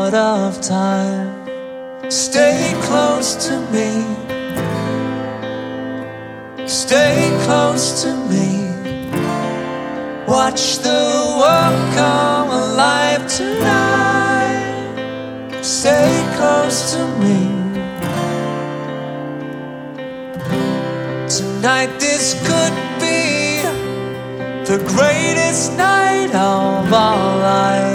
out of time. Stay close to me. Stay close to me. Watch the world come alive tonight. Stay close to me. Tonight this could be the greatest night of our lives.